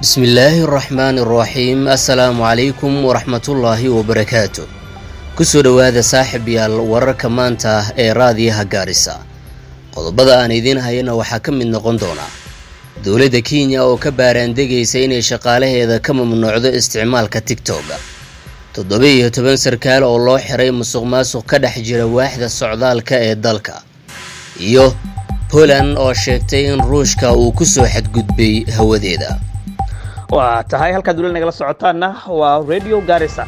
بسم الله الرحمن الرحيم السلام عليكم ورحمة الله وبركاته كسو هذا صاحب يال ورك مانتا راديها غاريسا qodobada aan idin hayna waxa kamid noqon doona dawladda Kenya oo ka baaraan degaysa inay shaqaalaheeda ka mamnuucdo isticmaalka TikTok 17 sarkaal oo loo xiray musuqmaasuq ka dhex jira waaxda socdaalka ee dalka iyo Poland oo sheegtay in Ruushka uu ku soo xadgudbay hawadeeda waa tahay halka dawladda nagala socotaana waa Radio Garissa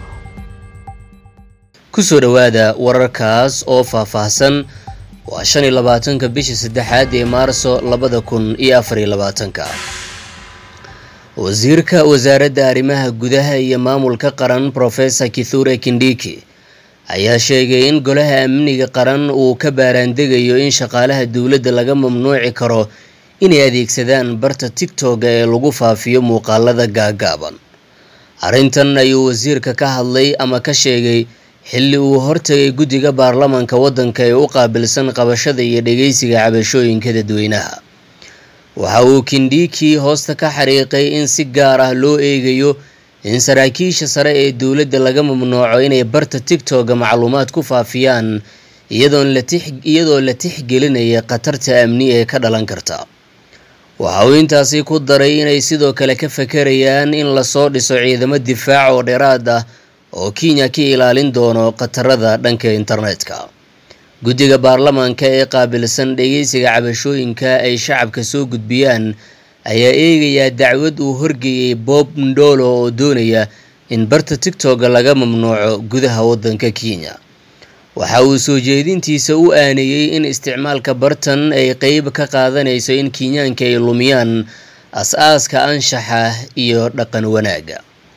ku soo dhawaada wararkaas oo faahfaahsan waa 25 bishii 3 ee Maarso 2024 wasiirka wasaaradda arrimaha gudaha iyo maamulka qaran Professor Kithure Kindiki ayaa sheegay in golaha amniga qaran uu ka baaraan degayo in shaqaalaha dawladda laga mamnuuci karo inay adeegsadaan barta TikTok ee lagu faafiyo muuqaalada gaagaaban arrintan ayuu wasiirka ka hadlay ama ka sheegay xilli uu hortagay guddiga baarlamaanka waddanka ee u qaabilsan qabashada iyo dhageysiga cabashooyinka dadweynaha waxa uu Kindiki hoosta ka xariiqay in si gaar ah loo eegayo in saraakiisha sare ee dawladda laga mamnuuco inay barta TikTok macluumaad ku faafiyaan iyadoo la tixgelinaya khatarta amni ee ka dhalan karta waxa uu intaasi ku daray inay sidoo kale ka fakarayaan in la soo dhiso ciidamo difaac oo dheeraad ah oo Kenya ka ilaalin doono khatarada dhanka internetka guddiga baarlamaanka ee qaabilsan dhageysiga cabashooyinka ay shacabka soo gudbiyaan ayaa eegaya dacwad uu horgeeyay Bob Ndolo oo doonaya in barta TikTok laga mamnuuco gudaha waddanka Kenya waxa uu soo jeedintiisa u aaneeyay in isticmaalka bartan ay qayb ka qaadanayso in Kenyaanka ay lumiyaan asaaska anshaxa iyo dhaqan wanaaga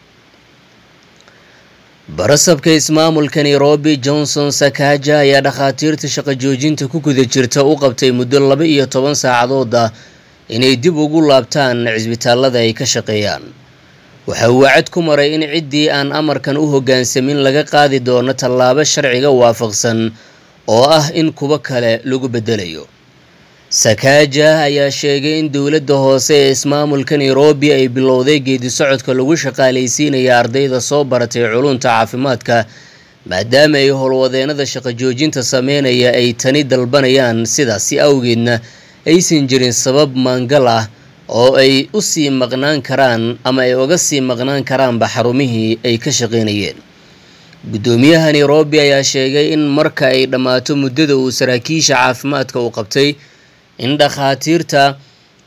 barasabka ismaamulka Nairobi Johnson Sakaja ayaa dhaqaatiirta shaqo joojinta ku guda jirta u qabtay muddo 12 saacadood inay dib ugu laabtaan cisbitaalada ay ka shaqeeyaan waxa uu wacd ku maray in ciddii aan amarkan u hoggaansamin laga qaadi doono tallaabo sharciga waafaqsan oo ah in kuba kale lagu bedelayo Sakaja ayaa sheegay in dawladda hoose ee ismaamulka Nairobi ay bilowday geedi socodka lagu shaqaaleysiinayo ardayda soo baratay culunta caafimaadka maadaama ay howlwadeenada shaqo joojinta sameynaya ay tani dalbanayaan sidaas awgeedna aysan jirin sabab maangal ah oo ay u sii maqnaan karaan ama ay uga sii maqnaan karaan xarumihii ay ka shaqeynayeen gudoomiyaha Nairobi ayaa sheegay in marka ay dhamaato muddada uu saraakiisha caafimaadka u qabtay in dhaqaatiirta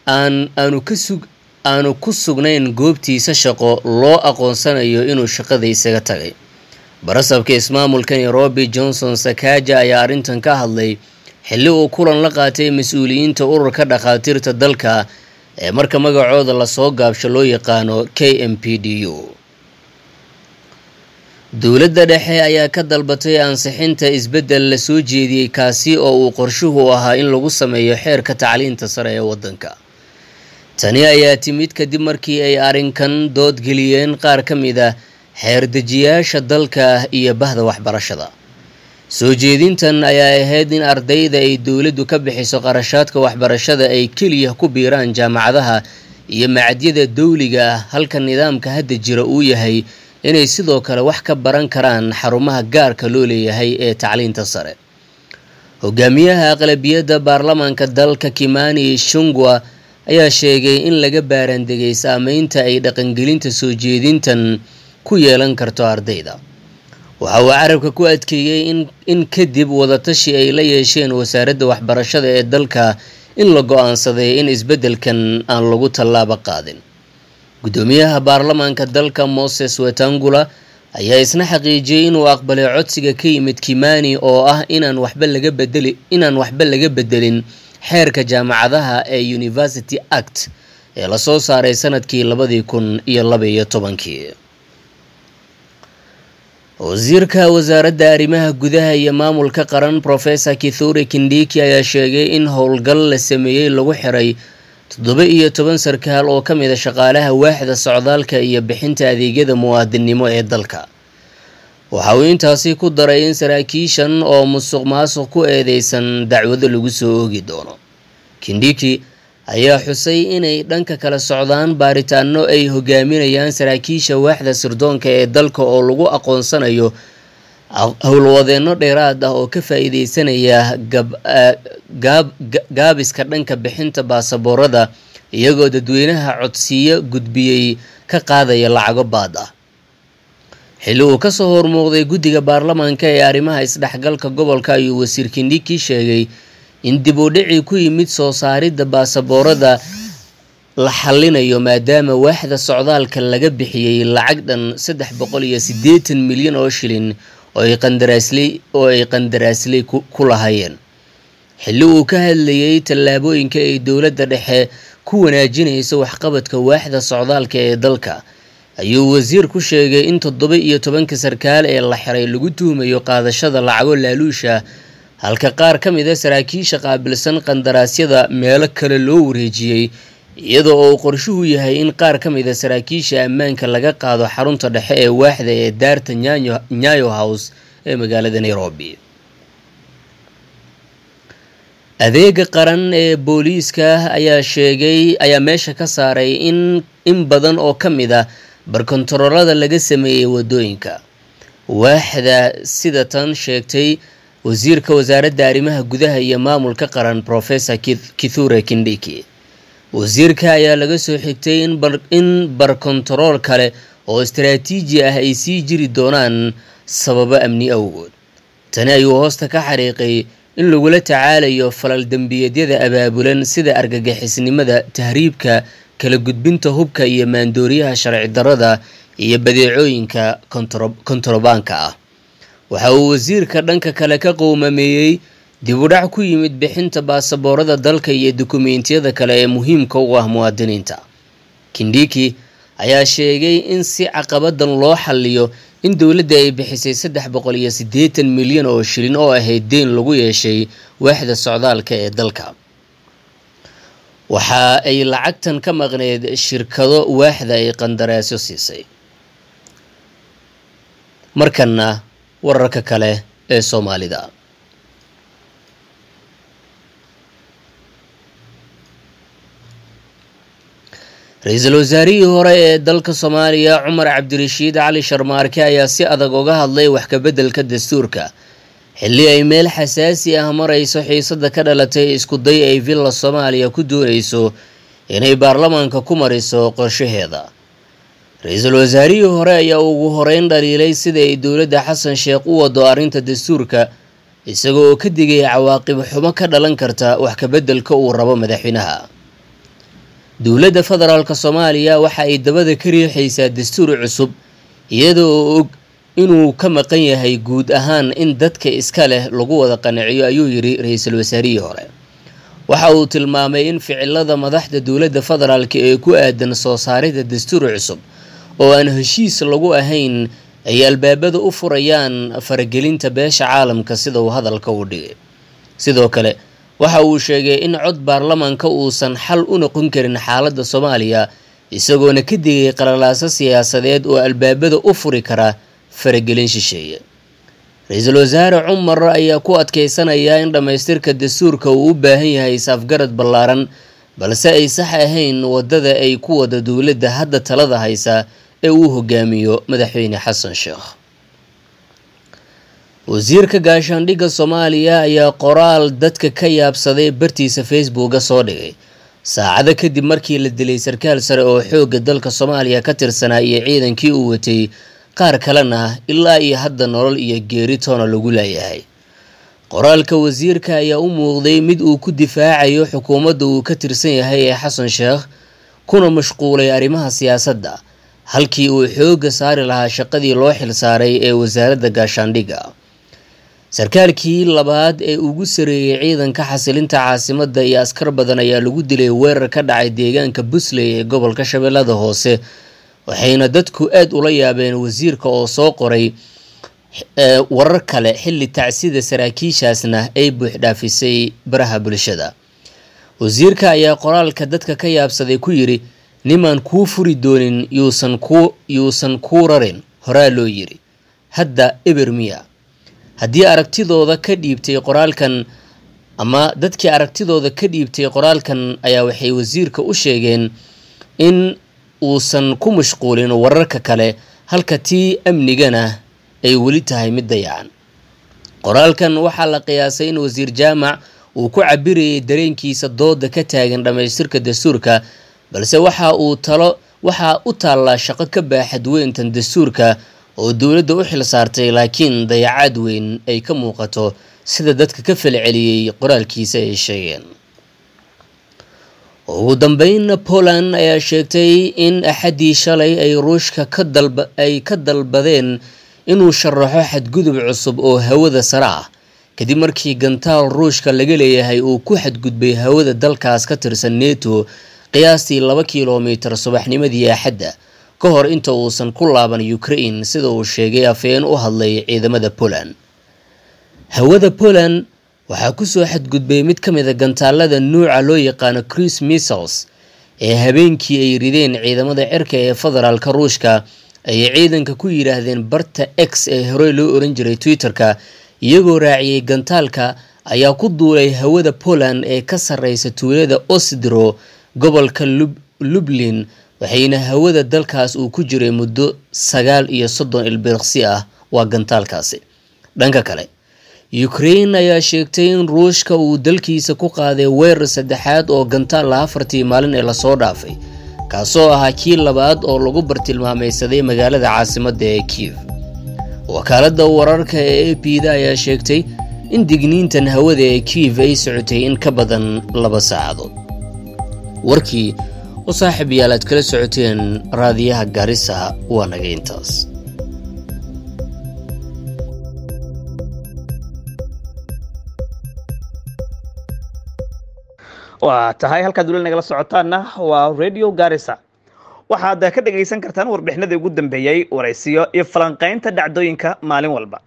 aanu ku sugnayn goobtiisa shaqo loo aqoonsanayo inuu shaqada isaga tagay barasabka ismaamulka Nairobi Johnson Sakaja ayaa arrintan ka hadlay xilli uu kulan la qaatay mas'uuliyiinta ururka dhaqaatiirta dalka ee marka magacooda la soo gaabsho loo yaqaano KMPDU dawladda dhexe ayaa ka dalbatay ansixinta isbedel la soo jeediyay kaasi oo uu qorshuhu ahaa in lagu sameeyo xeerka tacliinta sare ee waddanka tani ayaa timid kadib markii ay arrinkan dood geliyeen qaar ka mid ah xeer dejiyaasha dalka iyo bahda waxbarashada soo jeedintan ayaa ahayd in ardayda ay dawladdu ka bixiso qarashaadka waxbarashada ay kaliya ku biiraan jaamacadaha iyo macadyada dawliga ah halka nidaamka hadda jira uu yahay inay sidoo kale wax ka baran karaan xarumaha gaarka loo leeyahay ee tacliinta sare hogaamiyaha aqlabiyadda baarlamaanka dalka Kimani Ichung'wah ayaa sheegay in laga baaraan degay saameynta ay dhaqangelinta soo jeedintan ku yeelan karto ardayda waxa uu carabka ku adkeeyay in kadib wadatashi ay la yeesheen wasaaradda waxbarashada ee dalka in la go'aansaday in isbedelkan aan lagu tallaabo qaadin gudoomiyaha baarlamaanka dalka Moses Wetangula ayaa isna xaqiijiyay inuu aqbalay codsiga ka yimid Kimani oo ah inaan waxba laga bedelin xeerka jaamacadaha ee University Act ee la soo saaray sanadkii 2012 wasiirka wasaaradda arrimaha gudaha iyo maamulka qaran Professor Kithure Kindiki ayaa sheegay in howlgal la sameeyay lagu xiray 17 sarkaal oo ka mid ah shaqaalaha waaxda socdaalka iyo bixinta adeegyada muwaadinimo ee dalka waxa uu intaasi ku daray in saraakiishan oo musuqmaasuq ku eedeysan dacwado lagu soo oogi doono Kindiki ayaa xusay inay dhanka kala socdaan baaritaano ay hogaaminayaan saraakiisha waaxda sirdoonka ee dalka oo lagu aqoonsanayo howlwadeenno dheeraad ah oo ka faa'iideysanaya gaabiska dhanka bixinta baasaboorada iyagoo dadweynaha codsiyo gudbiyey ka qaadaya lacago baad ah. xilli uu kasoo hormuuqday guddiga baarlamaanka ee arrimaha isdhexgalka gobolka ayuu wasiir Kindiki sheegay in dib u dhici ku yimid soo saaridda baasaboorada la xallinayo maadaama waaxda socdaalka laga bixiyey lacag dhan 380 milyan oo shilin oo ay qandaraasley ku lahaayeen. xilli uu ka hadlayay tallaabooyinka ay dowladda dhexe ku wanaajinayso waxqabadka waaxda socdaalka ee dalka ayuu wasiir ku sheegay in 17 sarkaal ee la xiray lagu tuhumayo qaadashada lacago laaluusha halka qaar ka mid ah saraakiisha qaabilsan qandaraasyada meelo kale loo wareejiyey iyadoo uu qorshuhu yahay in qaar ka mid ah saraakiisha ammaanka laga qaado xarunta dhexe ee waaxda ee daarta Nyayo House ee magaalada Nairobi. adeega qaran ee booliiska ayaa meesha ka saaray in badan oo ka mid ah barkontaroolada laga sameeyay wadooyinka. waaxda sida tan sheegtay wasiirka wasaaradda arrimaha gudaha iyo maamulka qaran Professor Kithure Kindiki. wasiirka ayaa laga soo xigtay in barkontarool kale oo istiraatiiji ah ay sii jiri doonaan sababo amni awgood. tani ayuu hoosta ka xariiqay in lagula tacaalayo falal dambiyeedyada abaabulan sida argagixisnimada, tahriibka, kala gudbinta hubka iyo maandooriyaha sharci darrada iyo badeecooyinka kontarobaanka ah. waxa uu wasiirka dhanka kale ka qowmameeyey dib u dhac ku yimid bixinta baasaboorada dalka iyo dukumeentiyada kale ee muhiimka u ah muwaadiniinta. Kindiki ayaa sheegay in si caqabadan loo xalliyo in dowladda ay bixisay 380 milyan oo shilin oo ahayd deyn lagu yeeshay waaxda socdaalka ee dalka. waxa ay lacagtan ka maqneed shirkado waaxda ay qandaraasyo siisay. markana wararka kale ee Soomaalida. ra'iisul wasaarihii hore ee dalka Soomaaliya Cumar Cabdirashiid Cali Sharmaarke ayaa si adag uga hadlay wax ka beddelka dastuurka xilli ay meel xasaasi ah marayso xiisada ka dhalatay isku day ay Villa Soomaaliya ku doonayso inay baarlamaanka ku mariso qorshaheeda. ra'iisul wasaarihii hore ayaa ugu horeyn dhaliilay sida ay dowladda Xasan Sheekh u wado arrinta dastuurka isagoo ka digay cawaaqib xumo ka dhalan karta wax ka beddelka uu rabo madaxweynaha. dowladda federaalka Soomaaliya waxa ay dabada ka riixaysaa dastuur cusub iyadoo og inuu ka maqan yahay guud ahaan in dadka iska leh lagu wada qanciyo ayuu yiri ra'iisul wasaarihii hore. waxa uu tilmaamay in ficilada madaxda dowladda federaalka ee ku aadan soo saaridda dastuur cusub oo aan heshiis lagu ahayn ay albaabada u furayaan faragelinta beesha caalamka sida uu hadalka u dhigay. sidoo kale waxa uu sheegay in cod baarlamaanka uusan xal u noqon karin xaaladda Soomaaliya isagoona ka digay qalalaaso siyaasadeed oo albaabada u furi kara faragelin shisheeye. ra'iisul wasaare Cumar ayaa ku adkeysanaya in dhamaystirka dastuurka uu u baahan yahay isafgarad ballaaran balse ay sax ahayn wadada ay ku wada dowladda hadda talada haysa ee uu hogaamiyo madaxweyne Xasan Sheekh. wasiirka gaashaandhigga Soomaaliya ayaa qoraal dadka ka yaabsaday bartiisa Facebook soo dhigay saacado kadib markii la dilay sarkaal sare oo xoogga dalka Soomaaliya ka tirsanaa iyo ciidankii uu watay qaar kalena ilaa iyo hadda nolol iyo geeri toona lagu leeyahay. qoraalka wasiirka ayaa u muuqday mid uu ku difaacayo xukuumadda uu ka tirsan yahay ee Xasan Sheekh kuna mashquulay arrimaha siyaasadda halkii uu xoogga saari lahaa shaqadii loo xil saaray ee wasaaradda gaashaandhigga. sarkaalkii labaad ee ugu sareeyay ciidanka xasilinta caasimadda iyo askar badan ayaa lagu dilay weerar ka dhacay deegaanka Busley ee gobolka Shabeellada Hoose waxayna dadku aad ula yaabeen wasiirka oo soo qoray warar kale xilli tacsida saraakiishaasna ay buux dhaafisay baraha bulshada. wasiirka ayaa qoraalka dadka ka yaabsaday ku yiri niman kuu furi doonin yuusan kuu rarin horaa loo yiri hadda ebermiya. haddii aragtidooda ka dhiibtay qoraalkan ama dadkii aragtidooda ka dhiibtay qoraalkan ayaa waxay wasiirka u sheegeen in uusan ku mashquulin wararka kale halka tii amnigana ay weli tahay mid dayacan. qoraalkan waxaa la qiyaasay in wasiir jaamac uu ku cabirayay dareenkiisa dooda ka taagan dhamaystirka dastuurka, balse waxa u taallaa shaqo ka baaxad weyntan dastuurka oo dowladda u xil saartay, laakiin dayacaad weyn ay ka muuqato sida dadka ka falceliyey qoraalkiisa ay sheegeen. ugu dambeyn, Poland ayaa sheegtay in axadii shalay ay Ruushka ka dalbadeen inuu sharaxo xadgudub cusub oo hawada sare ah kadib markii gantaal Ruushka laga leeyahay uu ku xadgudbay hawada dalkaas ka tirsan NATO qiyaastii 2 kiiloomitir subaxnimadii Axadda ka hor inta uusan ku laaban Ukraine, sida uu sheegay afhayeen u hadlay ciidamada Poland. hawada Poland waxaa ku soo xadgudbay mid ka mid ah gantaalada nuuca loo yaqaan cruise missiles ee habeenkii ay rideen ciidamada cirka ee federaalka Ruushka ay ciidanka ku yiraahdeen barta X ee hore loo oran jiray Twitterka, iyagoo raaciyay gantaalka ayaa ku duulay hawada Poland ee ka sareysa tuulada Osidro gobolka Lublin, waxayna hawada dalkaas uu ku jiray muddo 39 ilbiriqsi ah waa gantaalkaasi. dhanka kale, Ukraine ayaa sheegtay in Ruushka uu dalkiisa ku qaaday weerar saddexaad oo gantaal 4 maalin ee la soo dhaafay, kaasoo ahaa kii labaad oo lagu bartilmaameedsaday magaalada caasimadda ee Kiev. wakaaladda wararka ee AP-da ayaa sheegtay in digniintan hawada ee Kiev ay socotay in ka badan 2 saacadood. warkii oo saaxiibayaal aad kala socoteen raadiyaha Garissa waa naga intaas. waa tahay halkaad weli nagala socotaana waa Radio Garissa. waxaad ka dhageysan kartaan warbixinada ugu dambeeyay, waraysiyo iyo falanqaynta dhacdooyinka maalin walba.